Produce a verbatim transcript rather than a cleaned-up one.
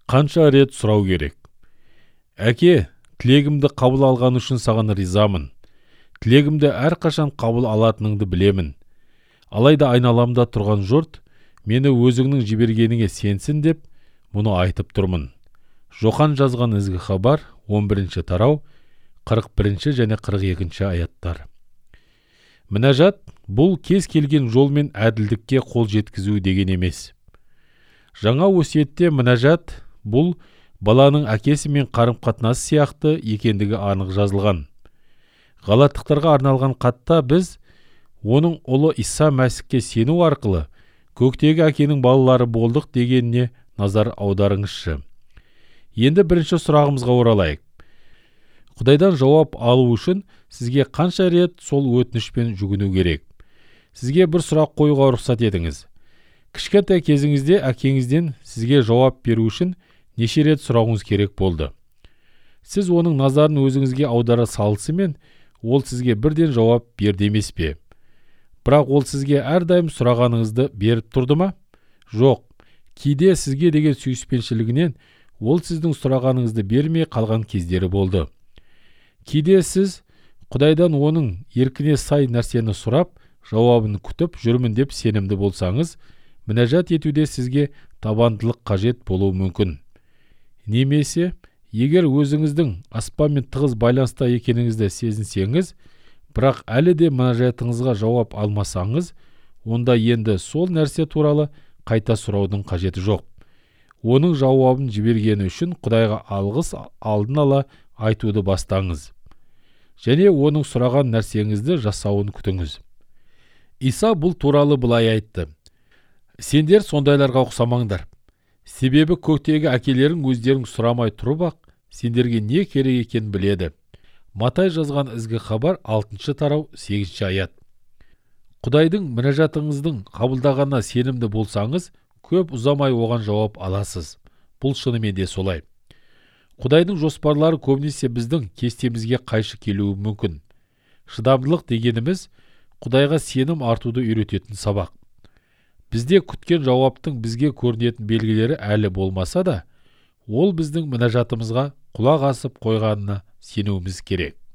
Қанша рет сұрау керек? Әке, тілегімді қабыл алған үшін саған ризамын. Тілегімді әрқашан қабыл алатыныңды білемін. Алайда айналамда тұрған жұрт мені өзіңнің жібергеніңе сенсін деп мұны айтып тұрмын. Жохан жазған ізгі хабар он бірінші тарау қырық бірінші және қырық екінші аяттар. Мінәжат бұл кез келген жолмен әділдікке қол жеткізу деген емес. Жаңа өсиетте мінәжат бұл баланың әкесімен қарым-қатынасы сияқты екендігі анық жазылған. Галаттықтарға арналған хатта біз оның ұлы Иса Мәсіхке сену арқылы көктегі әкенің балалары болдық дегеніне назар аударыңызшы. Енді бірінші сұрағымызға оралайық. Құдайдан жауап алу үшін сізге қанша рет сол өтінішпен жүгіну керек? Сізге бір сұрақ қоюға рұқсат етіңіз. Кішкентай кезіңізде әкеңізден сізге жауап беру үшін неше рет сұрауыңыз керек болды? Сіз оның назарын өзіңізге аудара салысымен, ол сізге бірден жауап берді емес пе? Бірақ ол сізге әрдайым сұрағаныңызды беріп тұрды ма? Жоқ. Кейде сізге деген сүйіспеншілігінен ол сіздің сұрағаныңызды бермей қалған кездері болды. Кейде сіз Құдайдан оның еркіне сай нәрсені сұрап, жауабын күтіп жүрмін деп сенімді болсаңыз, мінәжат етуде сізге табандылық қажет болуы мүмкін. Немесе, егер өзіңіздің аспанмен тығыз байланыста екеніңізді сезінсеңіз, бірақ әлі де мінәжатыңызға жауап алмасаңыз, онда енді сол нәрсе туралы қайта сұраудың қажеті жоқ. Оның жауабын жібергені үшін Құдайға алғыс алдын ала айтуды бастаңыз. Және оның сұраған нәрсеңізді жасауын күтіңіз. Иса бұл туралы былай айтты. Сендер сондайларға ұқсамаңдар. Себебі көктегі әкелерің өздерің сұрамай тұрып ақ, сендерге не керек екенін біледі. Матай жазған ізгі хабар алтыншы тарау сегізінші аят. Құдайдың мінәжатыңыздың қабылдағанына сенімді болсаңыз, көп ұзамай оған жауап аласыз. Бұл шынымен де солай. Құдайдың жоспарлары көбінесе біздің кестемізге қайшы келуі мүмкін. Шыдамдылық дегеніміз Құдайға сенім артуды үйрететін сабақ. Бізде күткен жауаптың бізге көрінетін белгілері әлі болмаса да, ол біздің мінәжатымызға құлақ асып қойғанына сенуіміз керек.